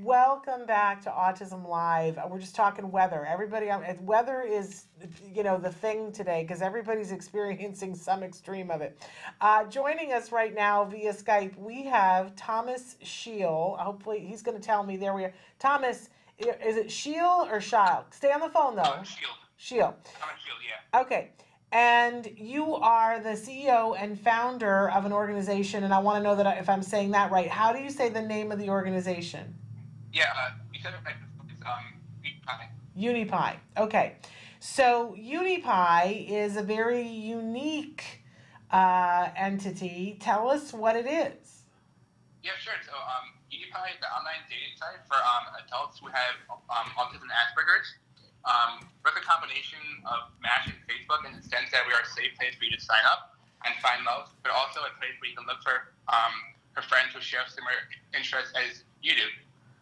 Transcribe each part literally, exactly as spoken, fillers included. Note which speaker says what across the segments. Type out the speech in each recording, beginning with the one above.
Speaker 1: Welcome back to Autism Live. We're just talking weather. Everybody, um, weather is, you know, the thing today because everybody's experiencing some extreme of it. Uh, joining us right now via Skype, we have Thomas Scheel. Hopefully, he's going to tell me. There we are. Thomas, is it Scheel or Scheel? Stay on the phone, though.
Speaker 2: Uh, Scheel.
Speaker 1: Scheel.
Speaker 2: Thomas Scheel, yeah.
Speaker 1: Okay. And you are the C E O and founder of an organization, and I want to know that if I'm saying that right. How do you say the name of the organization?
Speaker 2: Yeah, uh, you said it right. It's um, Unipie.
Speaker 1: Unipie. Okay. So Unipie is a very unique uh, entity. Tell us what it is.
Speaker 2: Yeah, sure. So um, Unipie is the online dating site for um, adults who have um, autism and Asperger's. Um, we're a combination of Match and Facebook in the sense that we are a safe place for you to sign up and find love, but also a place where you can look for um, for friends who share similar interests as you do.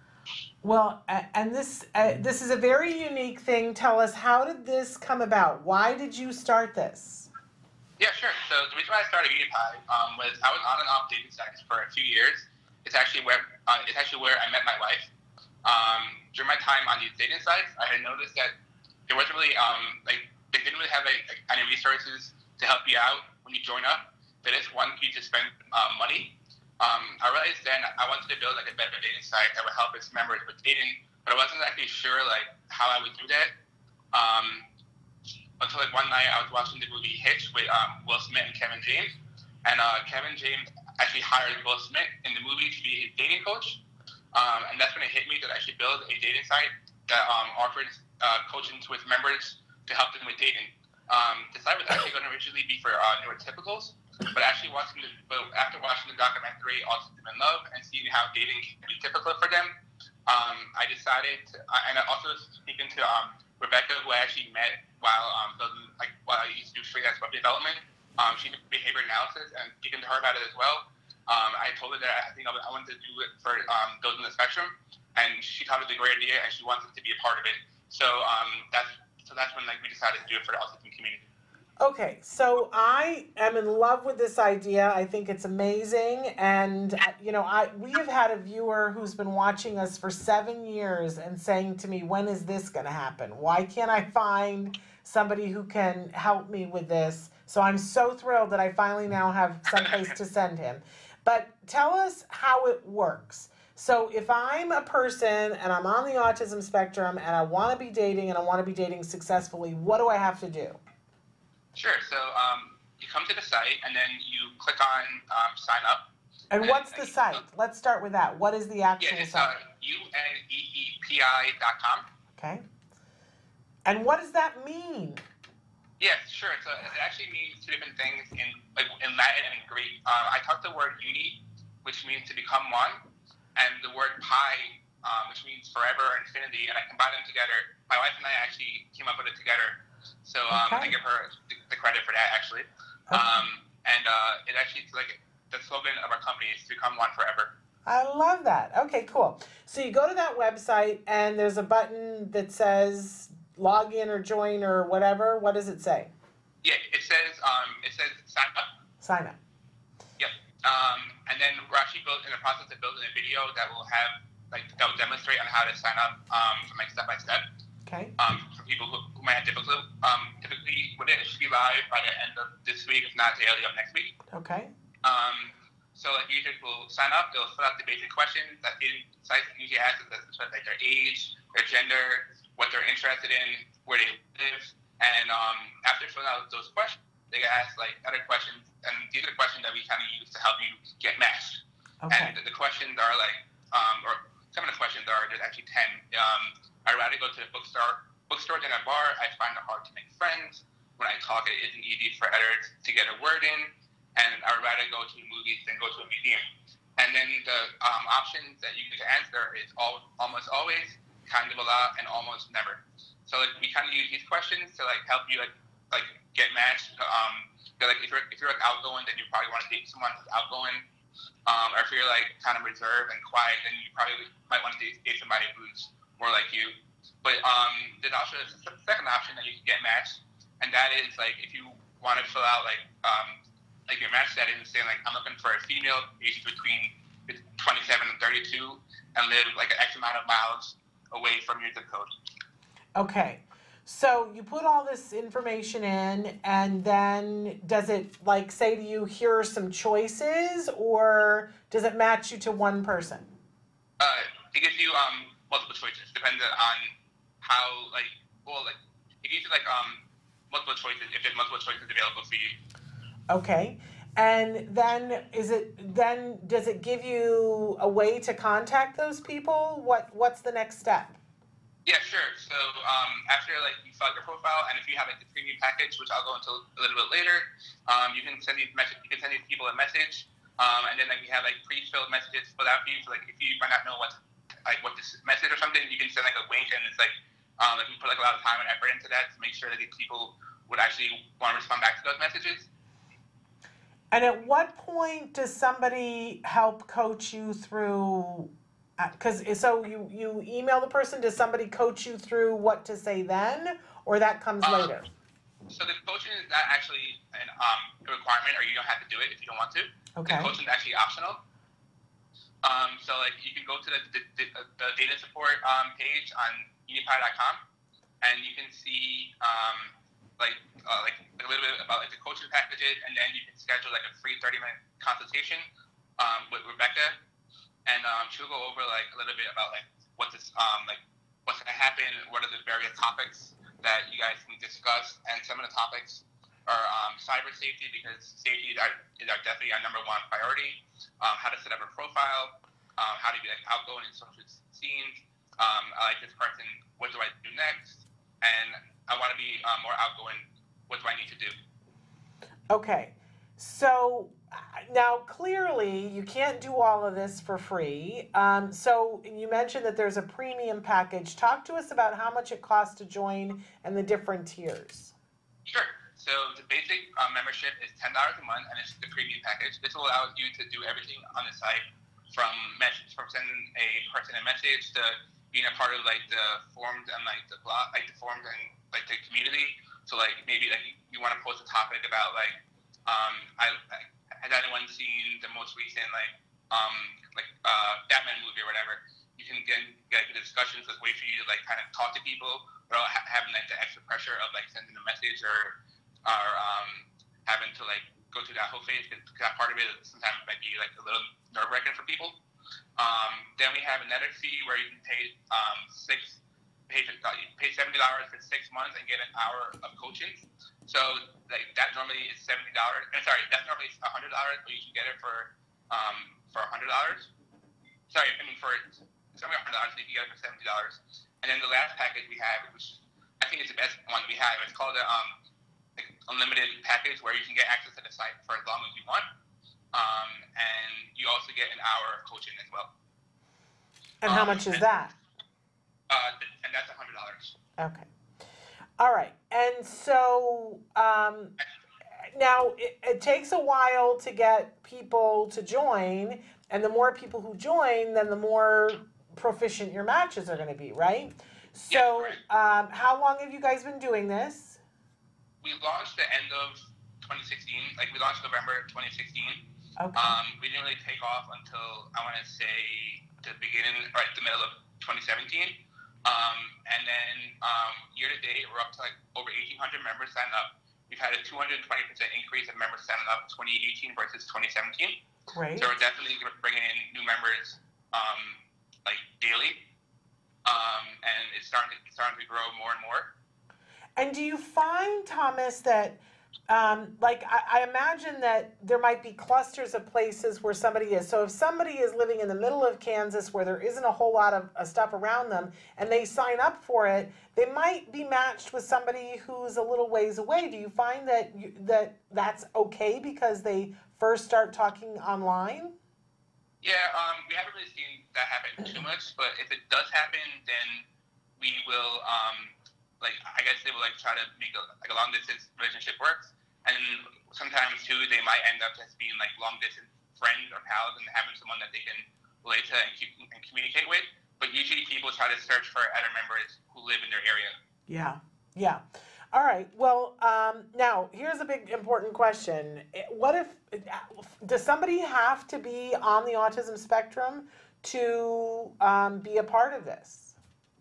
Speaker 1: Well, and this uh, this is a very unique thing. Tell us, how did this come about? Why did you start this?
Speaker 2: Yeah, sure. So the reason why I started Unipie um, was I was on and off dating sites for a few years. It's actually where uh, it's actually where I met my wife. Um, during my time on these dating sites, I had noticed that there wasn't really um, like they didn't really have like, like any resources to help you out when you join up. They just wanted you to spend uh, money. Um, I realized then I wanted to build like a better dating site that would help its members with dating, but I wasn't actually sure like how I would do that. Um, until like one night I was watching the movie Hitch with um, Will Smith and Kevin James, and uh, Kevin James actually hired Will Smith in the movie to be his dating coach, um, and that's when it hit me that I should build a dating site that um, offered uh, coaching to its members to help them with dating. Um, the site was actually going to originally be for uh, neurotypicals. But actually watching the, but after watching the documentary Autism in Love and seeing how dating can be difficult for them, um, I decided, to, and I also speaking to um, Rebecca, who I actually met while um, building, like while I used to do freelance web development. Um, she did behavior analysis, and speaking to her about it as well. Um, I told her that I think I wanted to do it for um, those in the spectrum, and she thought it was a great idea, and she wanted to be a part of it. So um, that's so that's when like we decided to do it for the autism community.
Speaker 1: Okay, so I am in love with this idea. I think it's amazing. And, you know, I we have had a viewer who's been watching us for seven years and saying to me, when is this going to happen? Why can't I find somebody who can help me with this? So I'm so thrilled that I finally now have someplace to send him. But tell us how it works. So if I'm a person and I'm on the autism spectrum and I want to be dating and I want to be dating successfully, what do I have to do?
Speaker 2: Sure. So um, you come to the site, and then you click on um, sign up.
Speaker 1: And, and what's the site? Click. Let's start with that. What is the actual
Speaker 2: yeah, it's,
Speaker 1: site?
Speaker 2: Uh, U N E E P I dot com.
Speaker 1: Okay. And what does that mean?
Speaker 2: Yes, sure. So it actually means two different things in like in Latin and in Greek. Um, I talked the word uni, which means to become one, and the word pi, um, which means forever or infinity, and I combined them together. My wife and I actually came up with it together. So um,
Speaker 1: okay.
Speaker 2: I give her the credit for that, actually.
Speaker 1: Okay.
Speaker 2: Um, and uh, it actually, like, the slogan of our company is to become one forever.
Speaker 1: I love that. Okay, cool. So you go to that website, and there's a button that says log in or join or whatever. What does it say?
Speaker 2: Yeah, it says um, it says sign up.
Speaker 1: Sign up.
Speaker 2: Yep. Um, and then we're actually built in the process of building a video that will have, like, that will demonstrate on how to sign up um, from, like, step by step.
Speaker 1: Okay.
Speaker 2: Um, for people who, who might have difficulty, um, typically with it, it should be live by the end of this week, if not the early of next week.
Speaker 1: Okay.
Speaker 2: Um, so like users will sign up, they'll fill out the basic questions that the site usually asks, like their age, their gender, what they're interested in, where they live, and um, after filling out those questions, they get asked like other questions, and these are the questions that we kind of use to help you get matched.
Speaker 1: Okay.
Speaker 2: And the, the questions are like, um, or some of the questions are, there's actually ten. Um, I'd rather go to the bookstore, bookstore than a bar. I find it hard to make friends. When I talk, it isn't easy for others to get a word in. And I would rather go to movies than go to a museum. And then the um, options that you get to answer is all, almost always, kind of a lot, and almost never. So like we kind of use these questions to like help you like like get matched. Um, like if you're if you're like outgoing, then you probably want to date someone who's outgoing. Um, or if you're like kind of reserved and quiet, then you probably might want to date, date somebody who's more like you. But um, there's also a second option that you can get matched, and that is like if you want to fill out like um, like your match settings, saying like I'm looking for a female aged between twenty-seven and thirty-two, and live like an X amount of miles away from your zip code.
Speaker 1: Okay. So you put all this information in, and then does it like say to you, here are some choices, or does it match you to one person?
Speaker 2: Uh, it gives you um, multiple choices, depending on how, like, well, like, it gives you, like, um, multiple choices, if there's multiple choices available for you.
Speaker 1: Okay. And then is it, then does it give you a way to contact those people? What What's the next step?
Speaker 2: Yeah, sure. So um, after like you fill out your profile, and if you have like the premium package, which I'll go into a little bit later, um, you can send these message. You can send these people a message, um, and then like we have like pre-filled messages filled out for you. So like if you might not know what like what this message or something, you can send like a link, and it's like um, like you put like a lot of time and effort into that to make sure that these people would actually want to respond back to those messages.
Speaker 1: And at what point does somebody help coach you through? Because so you, you email the person, does somebody coach you through what to say then, or that comes
Speaker 2: um,
Speaker 1: later?
Speaker 2: So the coaching is not actually an, um, a requirement, or you don't have to do it if you don't want to.
Speaker 1: Okay.
Speaker 2: The coaching is actually optional. Um, so like you can go to the, the, the, the data support um, page on unipie dot com, and you can see um, like uh, like a little bit about like the coaching packages, and then you can schedule like a free thirty minute consultation um, with Rebecca. And um, she'll go over like a little bit about like what this um like what's gonna happen, what are the various topics that you guys can discuss, and some of the topics are um, cyber safety, because safety is our, is our definitely our number one priority. Um, how to set up a profile, um, how to be like outgoing in social scenes. Um, I like this person. What do I do next? And I want to be um, more outgoing. What do I need to do?
Speaker 1: Okay, so. Now, clearly, you can't do all of this for free. Um, so you mentioned that there's a premium package. Talk to us about how much it costs to join and the different tiers.
Speaker 2: Sure. So the basic um, membership is ten dollars a month, and it's the premium package. This will allow you to do everything on the site, from message, from sending a person a message to being a part of like the forums and like the blog, like the forums and like the community. So like maybe like you want to post a topic about like um, I. I has anyone seen the most recent like um like uh Batman movie or whatever? You can get get the discussions. It's a way for you to like kind of talk to people without ha- having like the extra pressure of like sending a message or or um having to like go through that whole phase, because that part of it sometimes might be like a little nerve wracking for people. Um, then we have another fee where you can pay um six pay uh, you pay seventy dollars for six months and get an hour of coaching. So like that normally is seventy dollars. I'm sorry, that's normally a hundred dollars, but you can get it for um for a hundred dollars. Sorry, I mean for it's only a hundred dollars, so you can get it for seventy dollars. And then the last package we have, which I think is the best one we have, it's called the um like unlimited package, where you can get access to the site for as long as you want. Um, and you also get an hour of coaching as well.
Speaker 1: And how um, much is
Speaker 2: and,
Speaker 1: that?
Speaker 2: Uh, and that's a hundred dollars.
Speaker 1: Okay. All right. And so um, now it, it takes a while to get people to join, and the more people who join, then the more proficient your matches are going to be, right? So
Speaker 2: yes, right.
Speaker 1: Um, how long have you guys been doing this?
Speaker 2: We launched the end of twenty sixteen. Like we launched November twenty sixteen.
Speaker 1: Okay.
Speaker 2: Um, we didn't really take off until I want to say the beginning, right, the middle of twenty seventeen. Um, and then um, year to date, we're up to like over eighteen hundred members signed up. We've had a two hundred twenty percent increase in members signing up twenty eighteen versus twenty seventeen.
Speaker 1: Great.
Speaker 2: So we're definitely bringing in new members um, like daily, um, and it's starting to, it's starting to grow more and more.
Speaker 1: And do you find, Thomas, that Um, like I, I imagine that there might be clusters of places where somebody is. So if somebody is living in the middle of Kansas where there isn't a whole lot of uh, stuff around them and they sign up for it, they might be matched with somebody who's a little ways away. Do you find that you, that that's okay because they first start talking online?
Speaker 2: Yeah, um, we haven't really seen that happen too much, but if it does happen, then we will. Um, Like, I guess they will, like, try to make a, like, a long-distance relationship work. And sometimes, too, they might end up just being, like, long-distance friends or pals and having someone that they can relate to and, keep, and communicate with. But usually people try to search for other members who live in their area.
Speaker 1: Yeah, yeah. All right. Well, um, now here's a big important question. Eh, What if does somebody have to be on the autism spectrum to um, be a part of this?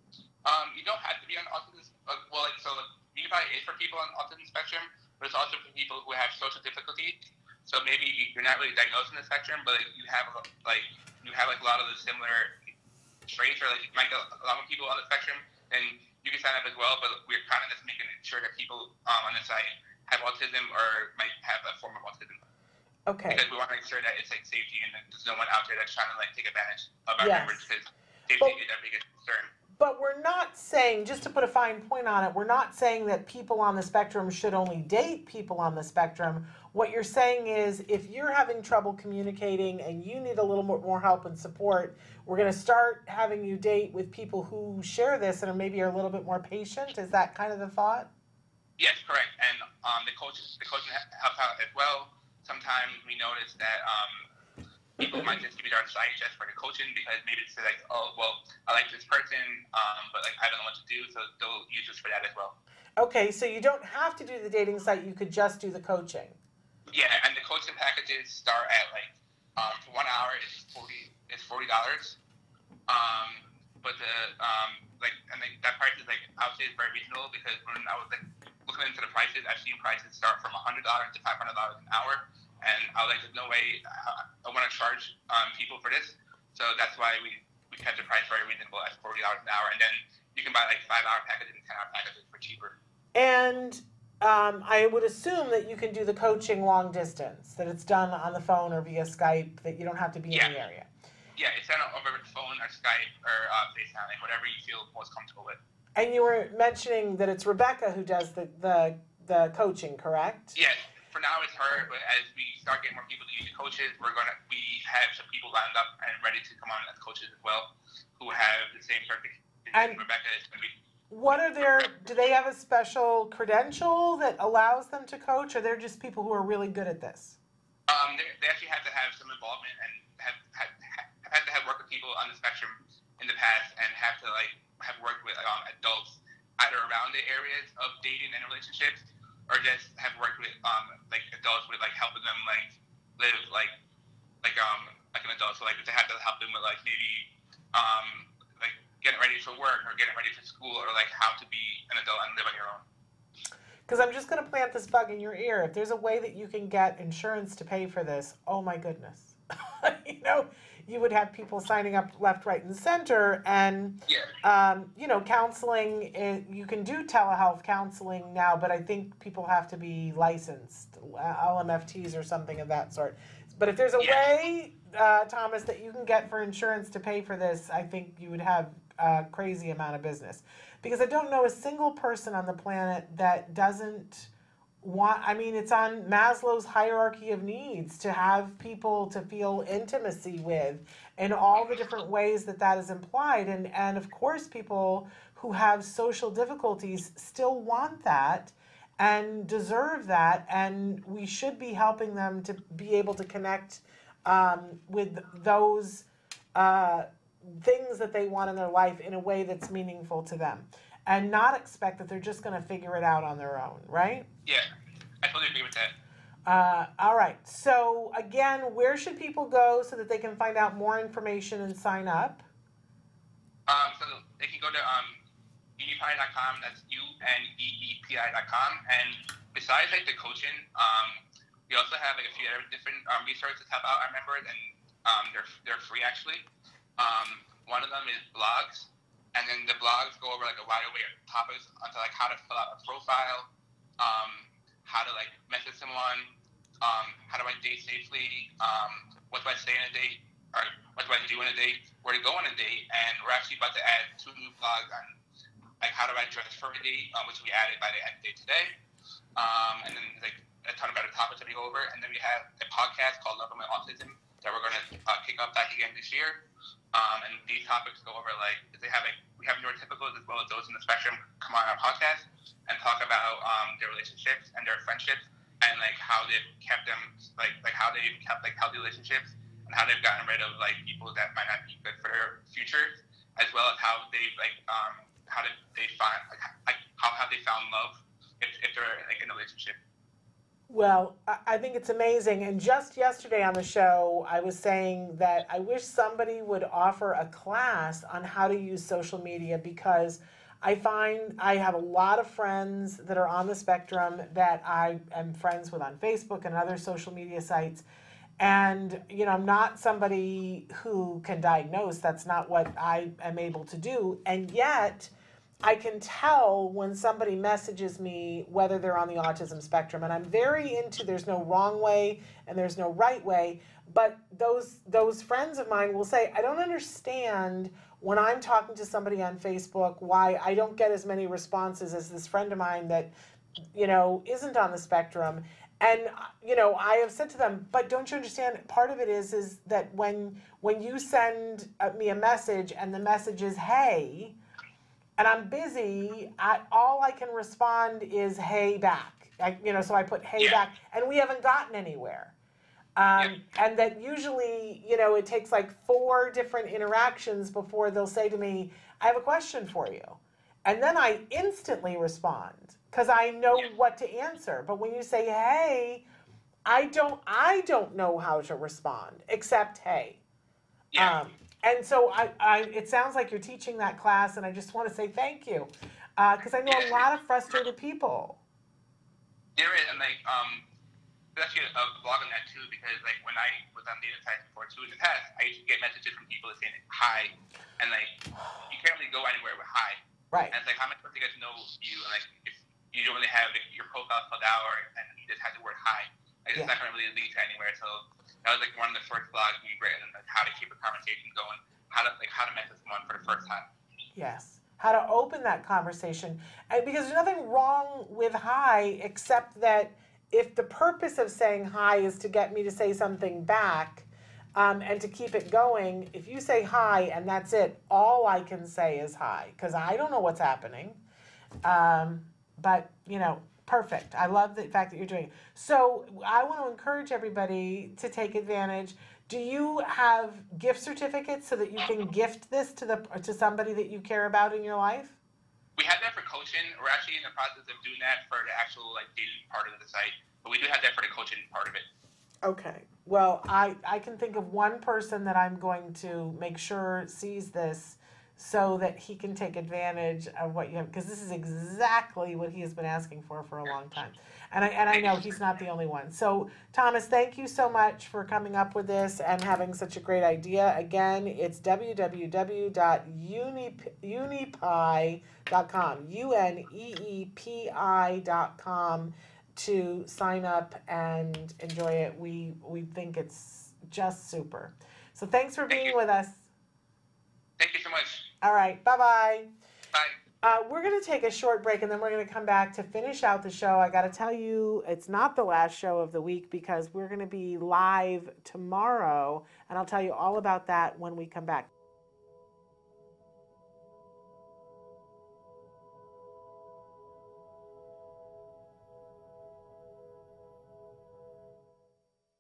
Speaker 2: Um, you don't have to be on autism. Uh, well, like so, Unify is for people on autism spectrum, but it's also for people who have social difficulty. So maybe you're not really diagnosed in the spectrum, but like, you have like you have like a lot of the similar traits, or like you might get a lot of people on the spectrum, then you can sign up as well. But we're kind of just making sure that people um, on the site have autism or might have a form of autism.
Speaker 1: Okay.
Speaker 2: Because we want to make sure that it's like safety and that there's no one out there that's trying to like take advantage of our
Speaker 1: Yes.
Speaker 2: members, because safety
Speaker 1: But-
Speaker 2: is our biggest concern.
Speaker 1: But we're not saying, just to put a fine point on it, we're not saying that people on the spectrum should only date people on the spectrum. What you're saying is, if you're having trouble communicating and you need a little more, more help and support, we're going to start having you date with people who share this and are maybe are a little bit more patient. Is that kind of the thought?
Speaker 2: Yes, correct. And um, the coaches, the coaching helps out as well. Sometimes we notice that um, people might just use our site just for the coaching, because maybe it's like, oh, well, I like this person, um, but like I don't know what to do, so they'll use us for that as well.
Speaker 1: Okay, so you don't have to do the dating site, you could just do the coaching.
Speaker 2: Yeah, and the coaching packages start at like um, for one hour is forty is forty dollars. Um, but the um, like and like that price is like I would say is very reasonable, because when I was like looking into the prices, I've seen prices start from a hundred dollars to five hundred dollars an hour. And I was like, there's no way uh, I want to charge um, people for this. So that's why we, we kept the price very reasonable at forty dollars an hour. And then you can buy like five hour packages and ten hour packages for cheaper.
Speaker 1: And um, I would assume that you can do the coaching long distance, that it's done on the phone or via Skype, that you don't have to be
Speaker 2: Yeah.
Speaker 1: in the area.
Speaker 2: Yeah, it's done over the phone or Skype or uh, FaceTime, like whatever you feel most comfortable with.
Speaker 1: And you were mentioning that it's Rebecca who does the, the, the coaching, correct?
Speaker 2: Yes, for now it's her, but as we start getting more people to use the coaches, we're gonna we have some people lined up and ready to come on as coaches as well, who have the same certification.
Speaker 1: And
Speaker 2: Rebecca is gonna be.
Speaker 1: What are their, do they have a special credential that allows them to coach, or they're just people who are really good at this?
Speaker 2: Um, they, they actually have to have some involvement and have, have, have had to have worked with people on the spectrum in the past, and have to like have worked with um, adults either around the areas of dating and relationships, or just have worked with um, like adults with like helping them like live like like um like an adult. So like they have to help them with like maybe um like getting ready for work or getting ready for school, or like how to be an adult and live on your own.
Speaker 1: Because I'm just going to plant this bug in your ear. If there's a way that you can get insurance to pay for this, oh my goodness. You know, you would have people signing up left, right, and center. And,
Speaker 2: Yeah.
Speaker 1: um, you know, counseling, eh, you can do telehealth counseling now, but I think people have to be licensed, L M F Ts or something of that sort. But if there's a
Speaker 2: Yeah.
Speaker 1: way, uh, Thomas, that you can get for insurance to pay for this, I think you would have a crazy amount of business. Because I don't know a single person on the planet that doesn't want, I mean, it's on Maslow's hierarchy of needs to have people to feel intimacy with, and all the different ways that that is implied. And, and of course, people who have social difficulties still want that and deserve that. And we should be helping them to be able to connect um, with those uh, things that they want in their life in a way that's meaningful to them, and not expect that they're just going to figure it out on their own, right?
Speaker 2: Yeah, I totally agree with that.
Speaker 1: Uh, all right. So again, where should people go so that they can find out more information and sign up?
Speaker 2: Um, so they can go to um, unipie dot com. That's U N E E P I dot com. And besides like the coaching, um, we also have like a few other different um, resources to help out our members, and um, they're they're free actually. Um, one of them is blogs, and then the blogs go over like a wide array of topics onto like how to fill out a profile, um, how to like message someone, um, how do I date safely, um, what do I say in a date, or what do I do in a date, where to go on a date. And we're actually about to add two new blogs on like how do I dress for a date, um, which we added by the end of the day today. Um, and then like a ton of other topics that we go over. And then we have a podcast called Love of My Autism that we're going to uh, kick off back again this year. Um, and these topics go over like they have like we have neurotypicals as well as those in the spectrum come on our podcast and talk about um, their relationships and their friendships, and like how they've kept them like like how they've kept like healthy relationships, and how they've gotten rid of like people that might not be good for their future, as well as how they've like um, how did they find like, like how have they found love if, if they're like in a relationship.
Speaker 1: Well, I think it's amazing. And just yesterday on the show, I was saying that I wish somebody would offer a class on how to use social media, because I find I have a lot of friends that are on the spectrum that I am friends with on Facebook and other social media sites. And, you know, I'm not somebody who can diagnose. That's not what I am able to do. And yet, I can tell when somebody messages me whether they're on the autism spectrum. And I'm very into there's no wrong way and there's no right way. But those those friends of mine will say, I don't understand when I'm talking to somebody on Facebook why I don't get as many responses as this friend of mine that, you know, isn't on the spectrum. And, you know, I have said to them, but don't you understand, part of it is is that when when you send me a message and the message is, hey, and I'm busy, I, all I can respond is hey back. I, you know, so I put hey
Speaker 2: yeah.
Speaker 1: back, and we haven't gotten anywhere. Um, yeah. And that usually, you know, it takes like four different interactions before they'll say to me, I have a question for you. And then I instantly respond because I know yeah. what to answer. But when you say hey, I don't, I don't know how to respond except hey.
Speaker 2: Yeah.
Speaker 1: Um, And so I, I, it sounds like you're teaching that class, and I just want to say thank you, because uh, I know yeah. a lot of frustrated people.
Speaker 2: There is, and like, um, there's actually a blog on that too, because like when I was on dating sites before too in the past, I used to get messages from people saying hi, and like you can't really go anywhere with hi.
Speaker 1: Right.
Speaker 2: And it's like, how am I supposed to get to know you? And like, if you don't really have like, your profile filled out, or and you just have the word hi, like, it's yeah. not going to really lead to anywhere. So that was like one of the first blogs we read, and like how to keep a conversation going, how to like how to message someone for the first time.
Speaker 1: Yes, how to open that conversation, and because there's nothing wrong with hi, except that if the purpose of saying hi is to get me to say something back, um, and to keep it going, if you say hi and that's it, all I can say is hi, because I don't know what's happening. Um, but you know. Perfect. I love the fact that you're doing it. So I want to encourage everybody to take advantage. Do you have gift certificates so that you can gift this to the to somebody that you care about in your life?
Speaker 2: We have that for coaching. We're actually in the process of doing that for the actual like dating part of the site, but we do have that for the coaching part of it.
Speaker 1: Okay. Well, I, I can think of one person that I'm going to make sure sees this, so that he can take advantage of what you have, because this is exactly what he has been asking for for a long time. And I and I know he's not the only one. So, Thomas, thank you so much for coming up with this and having such a great idea. Again, it's w w w dot unipie dot com, U N E E P I dot com, to sign up and enjoy it. We, we think it's just super. So thanks for being with us.
Speaker 2: Thank you so much.
Speaker 1: All right. Bye-bye.
Speaker 2: Bye.
Speaker 1: Uh, we're going to take a short break, and then we're going to come back to finish out the show. I got to tell you, it's not the last show of the week, because we're going to be live tomorrow, and I'll tell you all about that when we come back.